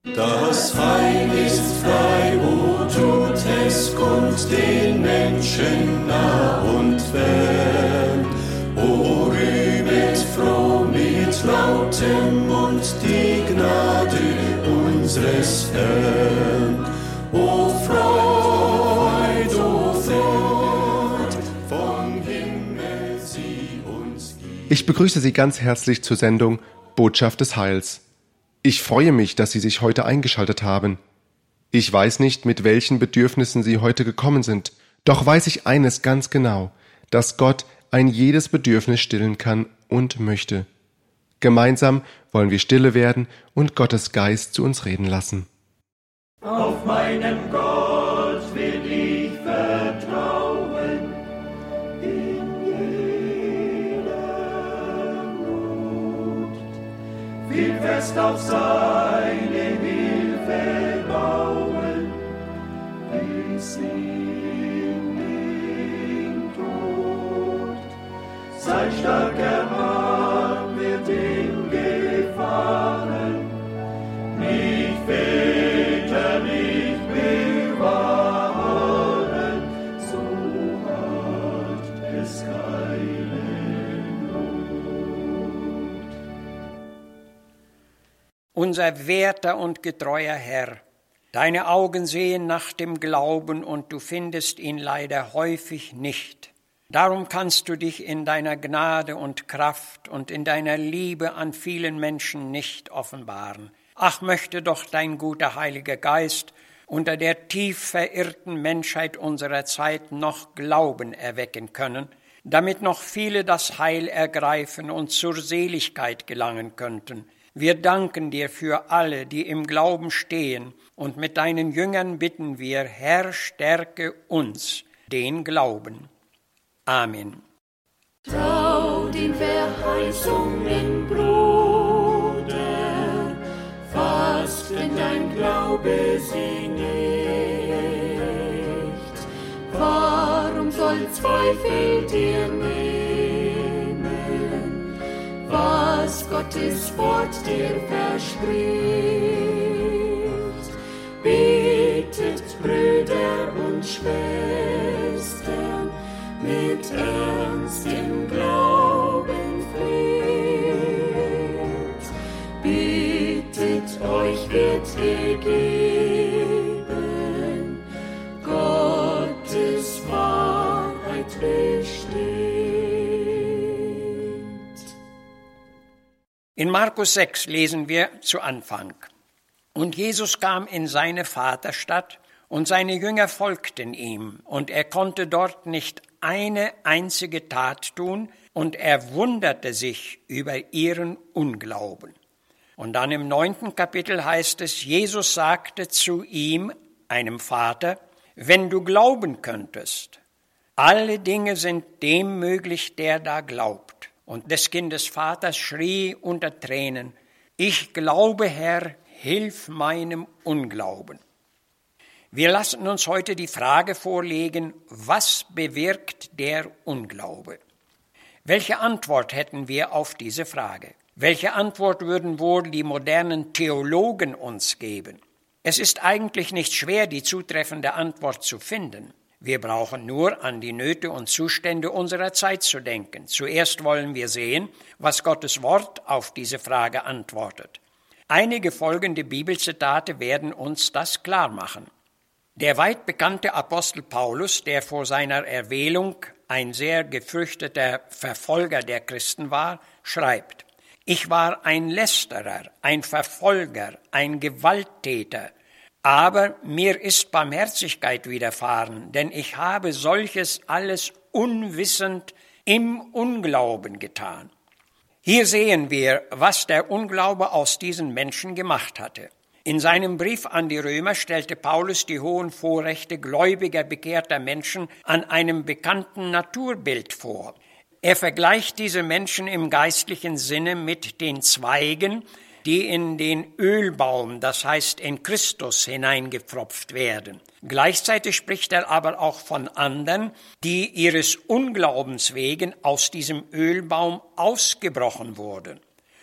Das Heil ist frei, o tut es kund den Menschen nah und fern. O rühmet froh mit lautem Mund die Gnade unseres Herrn. O Freud, vom Himmel sie uns gibt. Ich begrüße Sie ganz herzlich zur Sendung Botschaft des Heils. Ich freue mich, dass Sie sich heute eingeschaltet haben. Ich weiß nicht, mit welchen Bedürfnissen Sie heute gekommen sind, doch weiß ich eines ganz genau, dass Gott ein jedes Bedürfnis stillen kann und möchte. Gemeinsam wollen wir stille werden und Gottes Geist zu uns reden lassen. Auf meinen Gott will ich vertrauen, in jeder Not. Will fest auf seine Hilfe bauen, bis in den Tod. Sein starker Arm wird ihn gefahren, nicht väterlich bewahren, so hat es keine Not. Unser werter und getreuer Herr, deine Augen sehen nach dem Glauben und du findest ihn leider häufig nicht. Darum kannst du dich in deiner Gnade und Kraft und in deiner Liebe an vielen Menschen nicht offenbaren. Ach, möchte doch dein guter Heiliger Geist unter der tief verirrten Menschheit unserer Zeit noch Glauben erwecken können, damit noch viele das Heil ergreifen und zur Seligkeit gelangen könnten. Wir danken dir für alle, die im Glauben stehen, und mit deinen Jüngern bitten wir, Herr, stärke uns, den Glauben. Amen. Trau den Verheißungen, Bruder, fast in dein Glaube sie nicht. Warum soll Zweifel dir nehmen, was Gottes Wort dir verspricht? Betet, Brüder und Schwestern, mit Ernst im Glauben fleht. Bittet, euch wird gegeben, Gottes Wahrheit besteht. In Markus 6 lesen wir zu Anfang: Und Jesus kam in seine Vaterstadt, und seine Jünger folgten ihm, und er konnte dort nicht eine einzige Tat tun, und er wunderte sich über ihren Unglauben. Und dann im 9. Kapitel heißt es, Jesus sagte zu ihm, einem Vater, wenn du glauben könntest, alle Dinge sind dem möglich, der da glaubt. Und des Kindes Vater schrie unter Tränen, ich glaube, Herr, hilf meinem Unglauben. Wir lassen uns heute die Frage vorlegen, was bewirkt der Unglaube? Welche Antwort hätten wir auf diese Frage? Welche Antwort würden wohl die modernen Theologen uns geben? Es ist eigentlich nicht schwer, die zutreffende Antwort zu finden. Wir brauchen nur an die Nöte und Zustände unserer Zeit zu denken. Zuerst wollen wir sehen, was Gottes Wort auf diese Frage antwortet. Einige folgende Bibelzitate werden uns das klar machen. Der weit bekannte Apostel Paulus, der vor seiner Erwählung ein sehr gefürchteter Verfolger der Christen war, schreibt, ich war ein Lästerer, ein Verfolger, ein Gewalttäter, aber mir ist Barmherzigkeit widerfahren, denn ich habe solches alles unwissend im Unglauben getan. Hier sehen wir, was der Unglaube aus diesen Menschen gemacht hatte. In seinem Brief an die Römer stellte Paulus die hohen Vorrechte gläubiger, bekehrter Menschen an einem bekannten Naturbild vor. Er vergleicht diese Menschen im geistlichen Sinne mit den Zweigen, die in den Ölbaum, das heißt in Christus, hineingepfropft werden. Gleichzeitig spricht er aber auch von anderen, die ihres Unglaubens wegen aus diesem Ölbaum ausgebrochen wurden.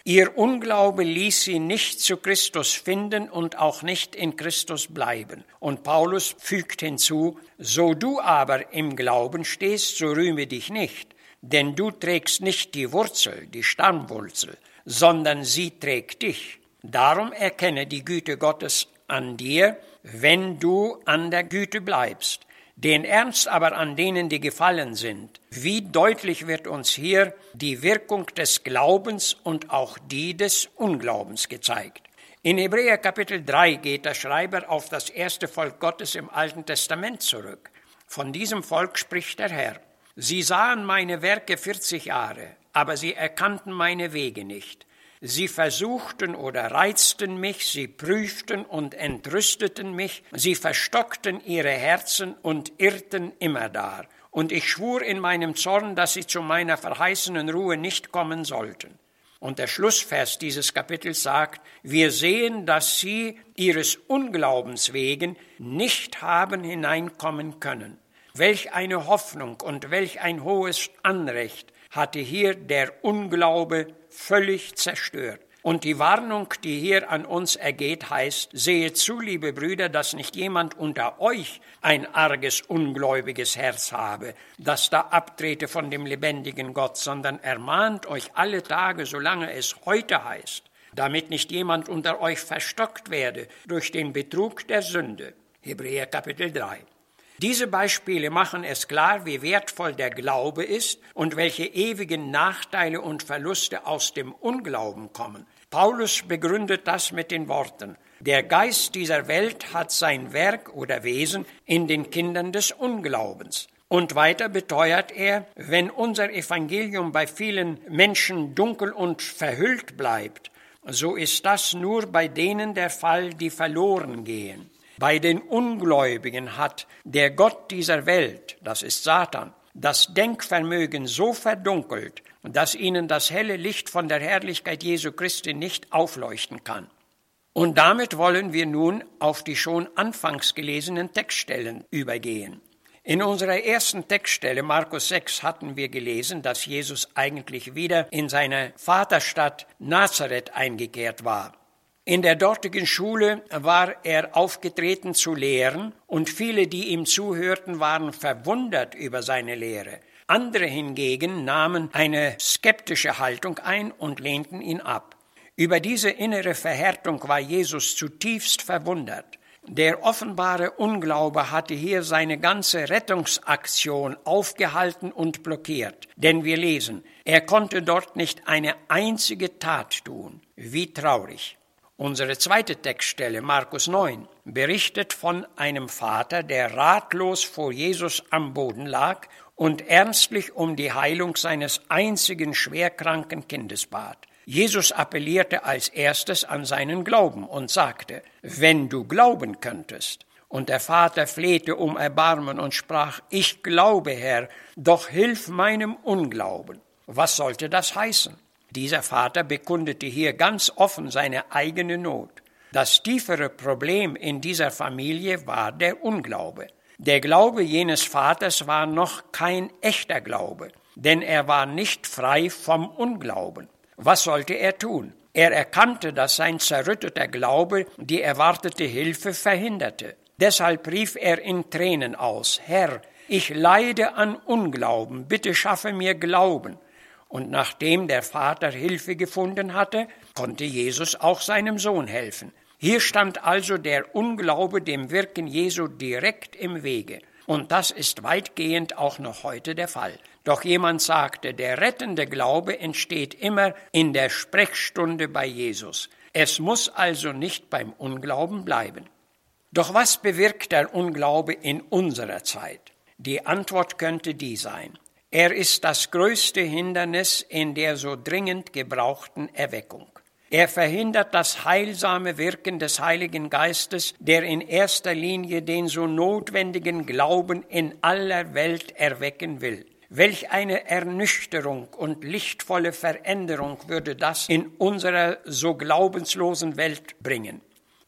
Ihr Unglaube ließ sie nicht zu Christus finden und auch nicht in Christus bleiben. Und Paulus fügt hinzu, so du aber im Glauben stehst, so rühme dich nicht, denn du trägst nicht die Wurzel, die Stammwurzel, sondern sie trägt dich. Darum erkenne die Güte Gottes an dir, wenn du an der Güte bleibst. Den Ernst aber an denen, die gefallen sind. Wie deutlich wird uns hier die Wirkung des Glaubens und auch die des Unglaubens gezeigt. In Hebräer Kapitel 3 geht der Schreiber auf das erste Volk Gottes im Alten Testament zurück. Von diesem Volk spricht der Herr. Sie sahen meine Werke 40 Jahre, aber sie erkannten meine Wege nicht. Sie versuchten oder reizten mich, sie prüften und entrüsteten mich, sie verstockten ihre Herzen und irrten immerdar. Und ich schwur in meinem Zorn, dass sie zu meiner verheißenen Ruhe nicht kommen sollten. Und der Schlussvers dieses Kapitels sagt, wir sehen, dass sie ihres Unglaubens wegen nicht haben hineinkommen können. Welch eine Hoffnung und welch ein hohes Anrecht hatte hier der Unglaube völlig zerstört. Und die Warnung, die hier an uns ergeht, heißt, sehet zu, liebe Brüder, dass nicht jemand unter euch ein arges, ungläubiges Herz habe, das da abtrete von dem lebendigen Gott, sondern ermahnt euch alle Tage, solange es heute heißt, damit nicht jemand unter euch verstockt werde durch den Betrug der Sünde. Hebräer Kapitel 3. Diese Beispiele machen es klar, wie wertvoll der Glaube ist und welche ewigen Nachteile und Verluste aus dem Unglauben kommen. Paulus begründet das mit den Worten, der Geist dieser Welt hat sein Werk oder Wesen in den Kindern des Unglaubens. Und weiter beteuert er, wenn unser Evangelium bei vielen Menschen dunkel und verhüllt bleibt, so ist das nur bei denen der Fall, die verloren gehen. Bei den Ungläubigen hat der Gott dieser Welt, das ist Satan, das Denkvermögen so verdunkelt, dass ihnen das helle Licht von der Herrlichkeit Jesu Christi nicht aufleuchten kann. Und damit wollen wir nun auf die schon anfangs gelesenen Textstellen übergehen. In unserer ersten Textstelle, Markus 6, hatten wir gelesen, dass Jesus eigentlich wieder in seine Vaterstadt Nazareth eingekehrt war. In der dortigen Schule war er aufgetreten zu lehren und viele, die ihm zuhörten, waren verwundert über seine Lehre. Andere hingegen nahmen eine skeptische Haltung ein und lehnten ihn ab. Über diese innere Verhärtung war Jesus zutiefst verwundert. Der offenbare Unglaube hatte hier seine ganze Rettungsaktion aufgehalten und blockiert. Denn wir lesen, er konnte dort nicht eine einzige Tat tun. Wie traurig. Unsere zweite Textstelle, Markus 9, berichtet von einem Vater, der ratlos vor Jesus am Boden lag und ernstlich um die Heilung seines einzigen schwerkranken Kindes bat. Jesus appellierte als erstes an seinen Glauben und sagte, wenn du glauben könntest. Und der Vater flehte um Erbarmen und sprach, ich glaube, Herr, doch hilf meinem Unglauben. Was sollte das heißen? Dieser Vater bekundete hier ganz offen seine eigene Not. Das tiefere Problem in dieser Familie war der Unglaube. Der Glaube jenes Vaters war noch kein echter Glaube, denn er war nicht frei vom Unglauben. Was sollte er tun? Er erkannte, dass sein zerrütteter Glaube die erwartete Hilfe verhinderte. Deshalb rief er in Tränen aus, Herr, ich leide an Unglauben, bitte schaffe mir Glauben. Und nachdem der Vater Hilfe gefunden hatte, konnte Jesus auch seinem Sohn helfen. Hier stand also der Unglaube dem Wirken Jesu direkt im Wege. Und das ist weitgehend auch noch heute der Fall. Doch jemand sagte, der rettende Glaube entsteht immer in der Sprechstunde bei Jesus. Es muss also nicht beim Unglauben bleiben. Doch was bewirkt der Unglaube in unserer Zeit? Die Antwort könnte die sein. Er ist das größte Hindernis in der so dringend gebrauchten Erweckung. Er verhindert das heilsame Wirken des Heiligen Geistes, der in erster Linie den so notwendigen Glauben in aller Welt erwecken will. Welch eine Ernüchterung und lichtvolle Veränderung würde das in unserer so glaubenslosen Welt bringen.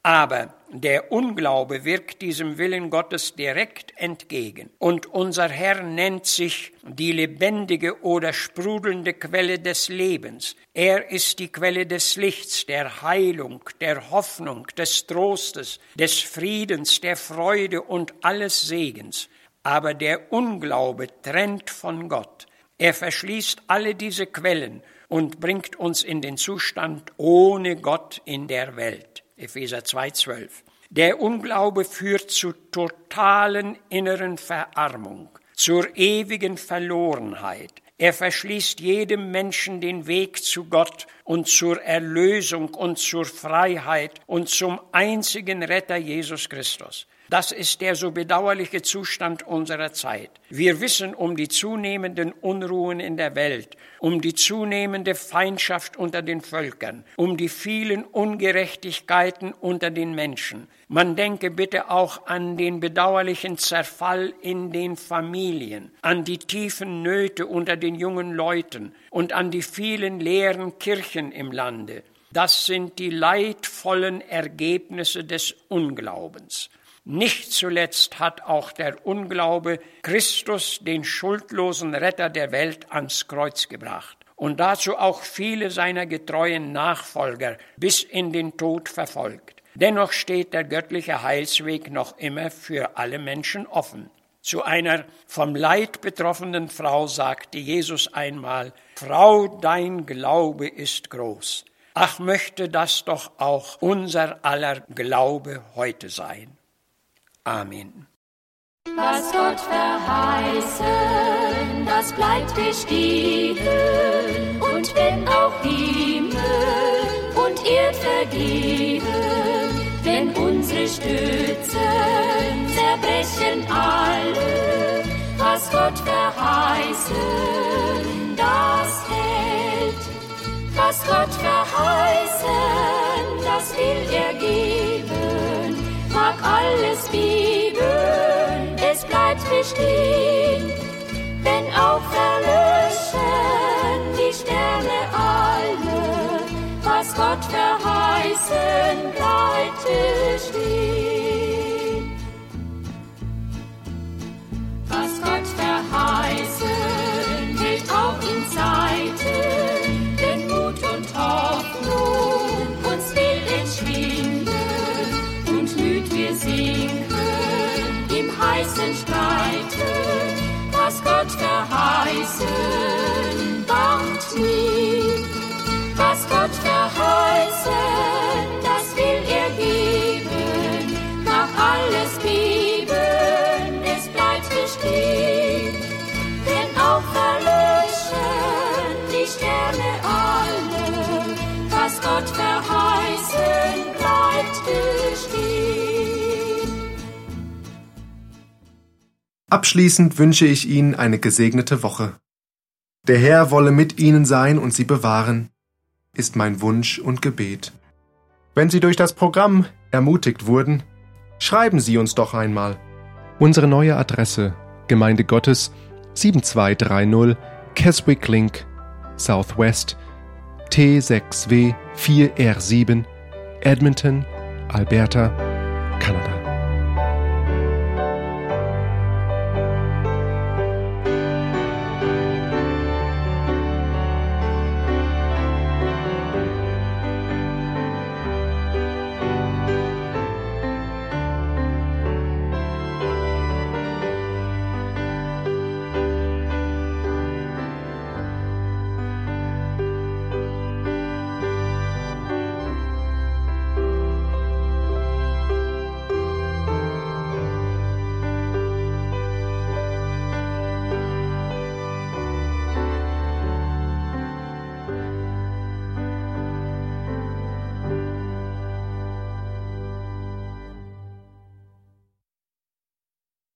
Aber der Unglaube wirkt diesem Willen Gottes direkt entgegen. Und unser Herr nennt sich die lebendige oder sprudelnde Quelle des Lebens. Er ist die Quelle des Lichts, der Heilung, der Hoffnung, des Trostes, des Friedens, der Freude und alles Segens. Aber der Unglaube trennt von Gott. Er verschließt alle diese Quellen und bringt uns in den Zustand ohne Gott in der Welt. Epheser 2,12. Der Unglaube führt zu totalen inneren Verarmung, zur ewigen Verlorenheit. Er verschließt jedem Menschen den Weg zu Gott und zur Erlösung und zur Freiheit und zum einzigen Retter Jesus Christus. Das ist der so bedauerliche Zustand unserer Zeit. Wir wissen um die zunehmenden Unruhen in der Welt, um die zunehmende Feindschaft unter den Völkern, um die vielen Ungerechtigkeiten unter den Menschen. Man denke bitte auch an den bedauerlichen Zerfall in den Familien, an die tiefen Nöte unter den jungen Leuten und an die vielen leeren Kirchen im Lande. Das sind die leidvollen Ergebnisse des Unglaubens. Nicht zuletzt hat auch der Unglaube Christus, den schuldlosen Retter der Welt, ans Kreuz gebracht und dazu auch viele seiner getreuen Nachfolger bis in den Tod verfolgt. Dennoch steht der göttliche Heilsweg noch immer für alle Menschen offen. Zu einer vom Leid betroffenen Frau sagte Jesus einmal: Frau, dein Glaube ist groß. Ach, möchte das doch auch unser aller Glaube heute sein. Amen. Was Gott verheißen, das bleibt bestehen. Und wenn auch Himmel und Erd vergehen, wenn unsere Stützen zerbrechen alle, was Gott verheißen, das hält. Was Gott verheißen, das will er geben. Mag alles biegen, es bleibt bestehen. Wenn auch verlöschen die Sterne alle, was Gott verheißen, bleibt bestehen. Was Gott verheißen, hält auch in Zeiten, wenn Mut und Hoffnung uns will entschwinden. Wir sinken im heißen Streiten, was Gott verheißen, bangt nie. Was Gott verheißen, das will er geben, mag alles biegen, es bleibt bestehen. Denn auch verlöschen die Sterne alle, was Gott verheißen, bleibt bestehen. Abschließend wünsche ich Ihnen eine gesegnete Woche. Der Herr wolle mit Ihnen sein und Sie bewahren, ist mein Wunsch und Gebet. Wenn Sie durch das Programm ermutigt wurden, schreiben Sie uns doch einmal. Unsere neue Adresse: Gemeinde Gottes, 7230 Keswick Link, Southwest, T6W 4R7, Edmonton, Alberta, Kanada.